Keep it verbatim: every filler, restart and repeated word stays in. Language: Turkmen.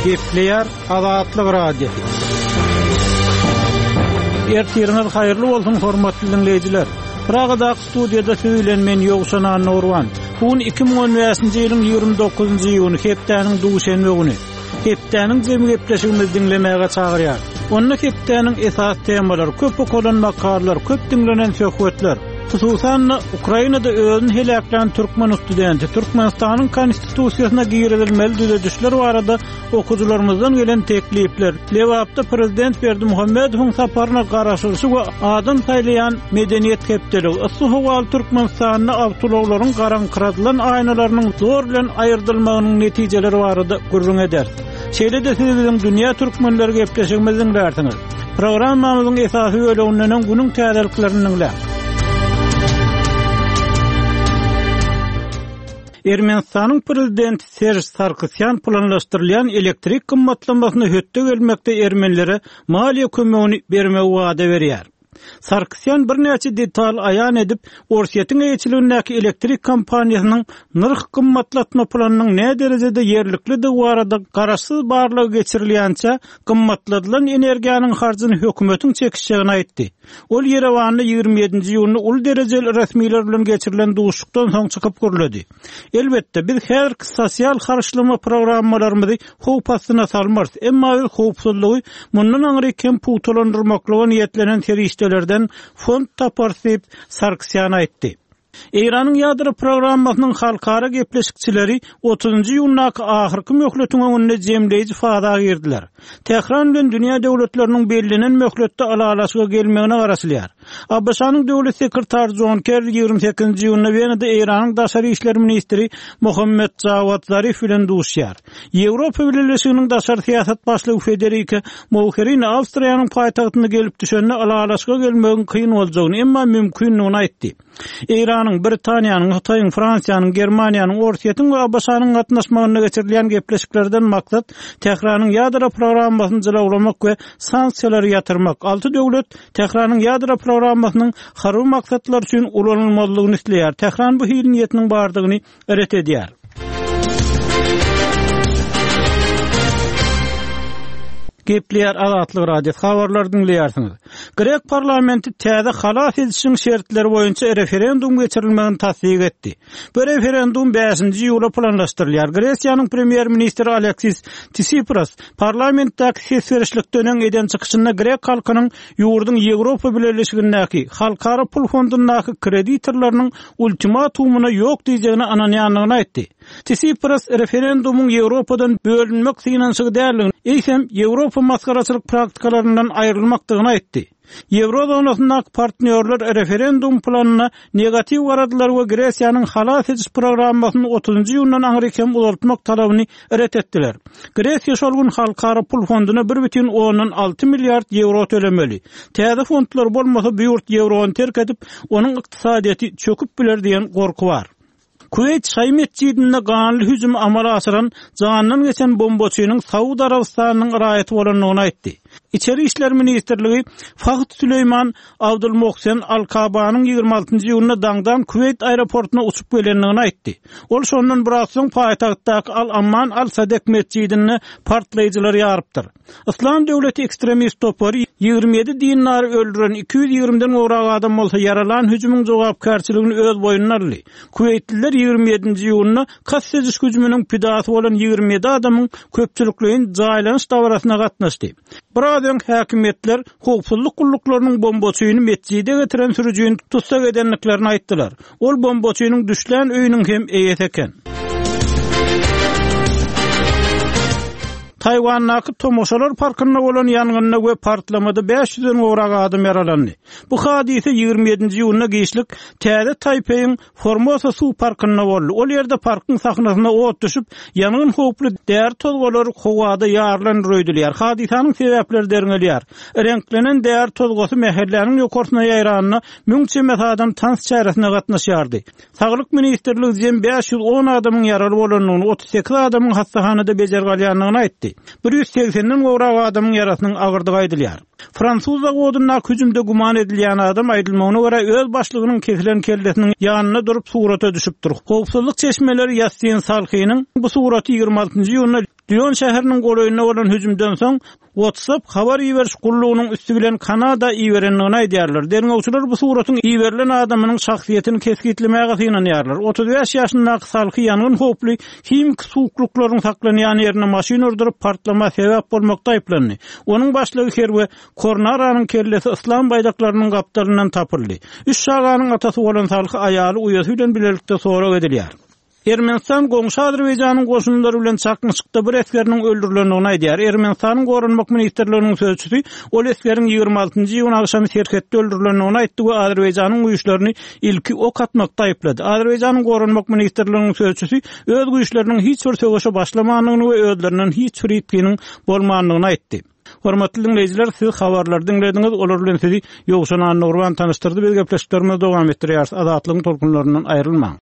Kepler Azatlyk radiosu. Ertiriniz hayırlı bolsun hormatly dinleyijiler. Pragada studiýada söýlenmen ýogşanan Nurwan. Bugün iki ming on beşinji ýylyň ýygrimi dokuzynjy ýyly hepdeniň duşenbe güni. Hepdeniň jemy gepleşigimizi dinlemäge çagyrýar. Onda hepdeniň esas temalary, köp okulan makallar, köp dinlenen söhbetler. Hususan Ukrainada özüni helaklan Türkmen studenti, Türkmenistanyň konstitusiýasyna giýirilmeli düzedişler barada okuwçylarymyzdan gelen teklipler. Lewapda prezident Berdimuhammedowyň saparyna garaşyrsy we adam saýlayan medeniýet hepdeligi. Yssyhowal Türkmenistanyň awtologlaryň garankyrdylan aýnalarynyň zor bilen aýryldylmagynyň netijeleri barada gurrun eder. Şeýle-de siz bilen dünýä türkmenleri gepleşigimizden därsiňiz. Programmamyzyň esasy bölüminiň günüň täzeliklerini Ermenistanyň prezidenti Serj Sarkisyan planlaşdyrylýan elektrik gymmatlamasyny hötte gelmekde ermenlere maliýe kömegini bermegi wada berýär. Sarkisyan bir näçe detal aýan edip, Orsiýetiň eýçiligindäki elektrik kompaniýasynyň nyrh gymmatlatma planynyň ne derejede ýerlikli de barada garaşsyz barlygy geçirilýänçe gymmatladylan energiýanyň harjyny hökümetiň çekişjegini aýtdy. Ol Yerewanda ýygrimi ýedinji ýylyny ul derejeli resmiler bilen geçirilen duşlukdan soň çykyp görüldi. Elbetde biz her sosial harçlama programmalarymyzy howp astyna salmarys, emma biz howpsuzlygy mundan aňry kem putolandyrmakla niýetlenen serişdelerden fond taparsyp Sarkisyan aýtdy. Eýranyň ýadro programmasynyň halkara gepleşikçileri otuzynjy ýylyň ahyrky möhletiň öňünde jemleýici fada girdiler. Tehran bilen dünýä döwletleriniň belgilenen möhletde alalaşyga gelmegine garaşylýar. A B S-nyň döwlet sekretary John Kerry ýygrimi sekizinji ýylyna Wenada Eýranyň daşary işler ministri Mohammed Javad Zarif bilen duşýar. Ýewropa Birleşiginiň daşary siýasat başlygy Federica Mogherini Awstriýanyň paýtagtyna gelip düşende alalaşyga gelmegi kyn boljagyny, emma mümkinligini aýtdy. Eýranyň, Britaniýanyň, Hitaýyň, Fransiýanyň, Germaniýanyň, Orsiýetiň we A B S-nyň gatnaşmagyna geçirilýän gepleşiklerden maksat Tehranyň ýadro programmasyny jylawlamak we sanksiýalary ýatyrmak. Alty döwlet Tehranyň ýadro programmasynyň harby maksatlar üçin ulanylmalygyny isleýär. Tehran bu hil niýetiniň bardygyny eret edýär. Kepler Azatlyk radiosu habarlary dinleýärsiňiz. Grek parlamenti täze halas edişiň şertleri boýunça referendum geçirilmegini tasdiq etdi. Bu referendum beşinji ýyla planlaşdyrylýar. Gresiýanyň premier ministri Aleksis Tsipras parlamentdäki sesverişlikden öň eden çykyşynda Grek halkynyň ýurduň Ýewropa Birleşigindäki halkara pul fondundaky kreditorlarynyň ultimatumuna ýok diýjegini ananýanlygyny aýtdy. Tsipras referendumuň Ýewropadan bölünmek synanşygy däldigini, eýsem Ýewropa maskaraçylyk praktikalaryndan aýrylmakdygyny aýtdy. Ýewrozonasyndäki partnerler referendum planyna negativ garadylar we Gresiýanyň halas ediş programmasyny otuzynjy ýyldan aňrykem uzatmak talabyny ret etdiler. Gresiýa şol gün halkara pul fonduna bir butun on alty milliard euro tölemeli. Täze fondlar bolmasa bu ýurt ýevrony terk edip, onuň ykdysadyýaty çöküp biler diýen gorku bar. Kuwait Şaý mescidine ganly hüjüm amala aşyran janyndan geçen bombaçynyň Saudi Arabistanynyň raýaty bolanyny aýtdy. İçeri işler ministrligi Fahd Süleyman Abdulmohsen Al-Kabanyň ýygrimi altynjy ýylyna daňdan Kuwait aeroportuna uçup gelenligini aýtdy. Ol şondan biraz soň paýtagtdaky Al-Amman Al-Sadek mescidini partlaýjylar ýarypdyr. Islam döwleti ekstremist topary ýygrimi ýedi dinary öldüren iki yüz ýigrimden gowrak adam bolsa yaralan hüjümüň jogapkärçiligini öz boýnuna aldy. Kuwaytliler ýygrimi ýedinji ýylyna kassejiş hüjüminiň pidasy bolan ýygrimi ýedi adamyň köpçülikligiň jaýlanyş dawrasyna gatnaşdy. Buradan häkimetler howpsuzlyk gulluklarının bombaçyny mescide getiren sürüjüni tutsak edenliklerini aýtdylar. Ol bombaçynyň düşlän öýüniň hem eýet eken. Taywandaky Tomoşalar parkyna bolan ýangynna we partlamada beş yüzden gowrak adam yaralandy. Bu hadise ýygrimi ýedinji ýylyna geçlik täze Taipeiň Formosa suw parkyna boldy. Ol ýerde parkyň sahnasyna ot düşüp, ýanyň howply där tozgolary howada ýarlanýar. Hadisanyň sebäpleri deriňelýär. Renklenen där tozgosy mäherläniň ýokarsyna ýaýranyna müňçe adam tans çäresine gatnaşýardy. Saglyk ministrligi beş yüz on adamyň ýaraly bolanyny, otuz sekiz adamyň hastahanada bejergalýanyny aýtdy. bir yüz seksen gowrak adamyň yarasynyň agyrdygy aýdylýar. Fransuzda godunna hüjümde guman edilýän adam aýdylmagyna görä öz başlygynyň kesilen kellesiniň ýanyna durup surata düşüpdir. Howpsuzlyk çeşmeleri ýasyn salhynyň bu suraty ýygrimi altynjy ýylyna Lyon şäheriniň goraýyna bolan hüjümden soň WhatsApp habar iýeriş gullugynyň üstü bilen Kanada iýerenligini aýdýarlar. Derňewçiler bu suratyň iýerilen adamynyň şahsiýetini keskitlemäge synanýarlar. otuz beş ýaşyndaky Salky ýangyn hoply kimik suwuklaryň saklanýan ýerine maşyna urduryp partlama sebäp bolmakda aýplandy. Onuň başlygy Herwe Kornaranyň kellesi islam bayraklarynyň gapdalynyň tapyldy. Üç şaganyň atasy bolan Salky aýaly uýasy bilen bilelikde sorak edilýär. Ermenistan goňşy Azerbaýjanyň goşunlary bilen çakmyşykda bir eskeriniň öldürilendigini aýdýar. Ermenistanyň Gorunmak ministrliginiň sözçüsi ol eskeriň ýygrima altynjy ýylyň agşamy Serhetde öldürilendigini aýtdy we Azerbaýjanyň güýçlerini ilki ok atmakda aýplady. Azerbaýjanyň Gorunmak ministrliginiň sözçüsi öz güýçleriniň hiç bir söwüşe başlamagyny we özlerinden hiç bir ýetginiň bolmagyny aýtdy. Hormatly dinleýijiler, siz habarlar dinlediňiz, olar bilen sizi ýogşan Nurwan tanıştyrdy. Biz gepleşiklerimizi dowam etdirýär. Azatlygyň tolkunlaryndan aýrylmaň.